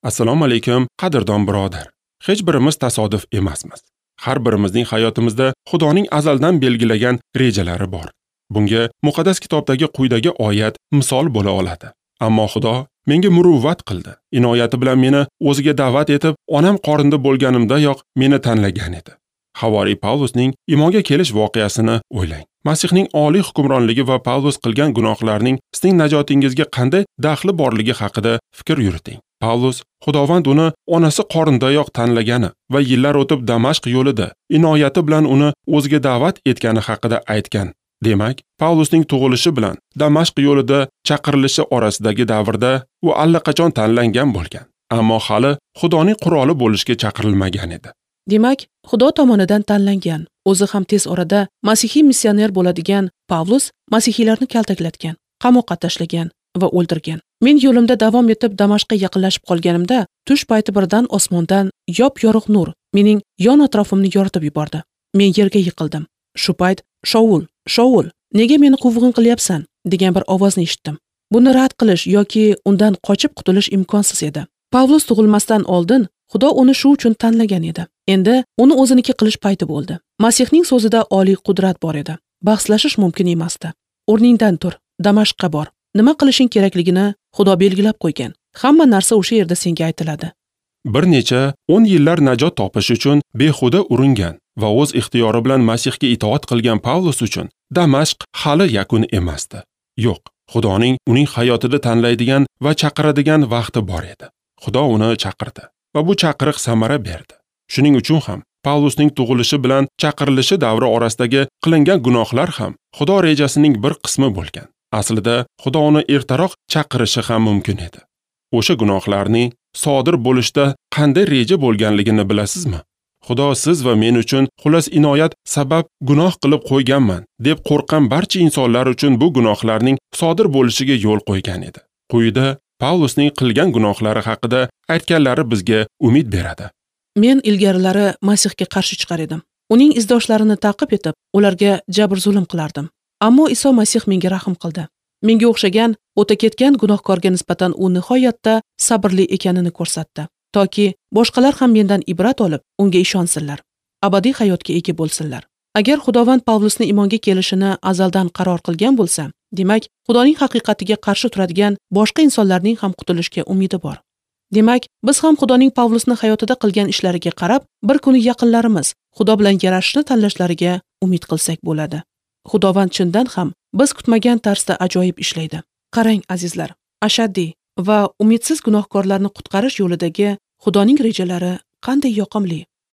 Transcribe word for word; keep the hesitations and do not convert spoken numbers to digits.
Assalomu alaykum, qadrdon birodar. Hech birimiz tasodif emasmiz. Har birimizning hayotimizda Xudoning azaldan belgilagan rejalari bor. Bunga muqaddas kitobdagi quyidagi oyat misol bo'la oladi. Ammo Xudo menga muruvvat qildi. Inoyati bilan meni o'ziga da'vat etib, onam qorinda bo'lganimdayoq meni tanlagan edi. Havoriy Pavlusning iymonga kelish voqeasini o'ylang. Masihning oliy hukmronligi va Pavlus qilgan gunohlarning sizning najotingizga qanday daxli borligi haqida fikr yuriting. Pavlus Xudovand uni onasi qorindayoq tanlagani va yillar o'tib Damashq yo'lida inoyati bilan uni o'ziga da'vat etgani haqida aytgan. Demak, Pavlusning tug'ilishi bilan Damashq yo'lida chaqirilishi orasidagi davrda u allaqachon tanlangan bo'lgan, ammo hali Xudoning quroli bo'lishga chaqirilmagan edi. Demak, Xudo tomonidan tanlangan, o'zi ham tez orada masihiy missioner bo'ladigan Pavlus masihiylarni kaltaklatgan, qamoqqa tashlagan va o'ldirgan. Men yo'limda davom etib Damashqqa yaqinlashib qolganimda, tush payti birdan osmondan yop-yorug' nur mening yon atrofimni yoritib yubordi. Men yerga yiqildim. Shu payt "Shaul, Shaul, nega meni quvg'in qilyapsan?" degan bir ovozni eshitdim. Buni rad qilish yoki undan qochib qutulish imkonsiz edi. Pavlus tug'ilmasdan oldin Xudo uni shu uchun tanlagan edi. Endi uni o'ziniki qilish payti bo'ldi. Masihning so'zida oliy qudrat bor edi. Bahslashish mumkin emasdi. O'rningdan tur, Damashqqa bor. Nima qilishing kerakligini Xudo belgilab qo'ygan. Hamma narsa o'sha yerda senga aytiladi. Bir necha o'n yillar najot topish uchun behuda uringan va o'z ixtiyori bilan Masihga itoat qilgan Pavlus uchun Damashq hali yakun emasdi. Yo'q, Xudoning uning hayotida tanlaydigan va chaqiradigan vaqti bor edi. Xudo uni chaqirdi va bu chaqiriq samara berdi. Shuning uchun ham Pavlusning tug'ilishi bilan chaqirilishi davri orasidagi qilingan gunohlar ham Xudo rejasining bir qismi bo'lgan. Aslida Xudo uni ertaroq chaqirishi ham mumkin edi. O'sha gunohlarning sodir bo'lishda qanday reja bo'lganligini bilasizmi? Xudo siz va men uchun xullas inoyat sabab gunoh qilib qo'yganman deb qo'rqqan barcha insonlar uchun bu gunohlarning sodir bo'lishiga yo'l qo'ygan edi. Quyida Pavlusning qilgan gunohlari haqida aytganlari bizga umid beradi. Men ilgarilari Masihga qarshi chiqar edim. Uning izdoshlarini ta'qib etib, ularga jabr zulm qilardim. Ammo Iso Masih menga rahm qildi. Menga o'xshagan o'ta ketgan gunohkorga nisbatan u nihoyatda sabrli ekanini ko'rsatdi, toki boshqalar ham mendan ibrat olib, unga ishonsinlar, abadiy hayotga ega bo'lsinlar. Agar Xudovand Pavlusni iymonga kelishini azaldan qaror qilgan bo'lsa, demak, Xudoning haqiqatiga qarshi turadigan boshqa insonlarning ham qutulishga umidi bor. Demak, biz ham Xudoning Pavlusni hayotida qilgan ishlariga qarab, bir kuni yaqinlarimiz Xudo bilan yarashishni tanlashlariga umid qilsak bo'ladi. Xudovand chindan ham biz kutmagan tarzda ajoyib ishlaydi. Qarang azizlar, ashaddiy va umidsiz gunohkorlarni qutqarish yo'lidagi Xudoning rejalari qanday yoqimli.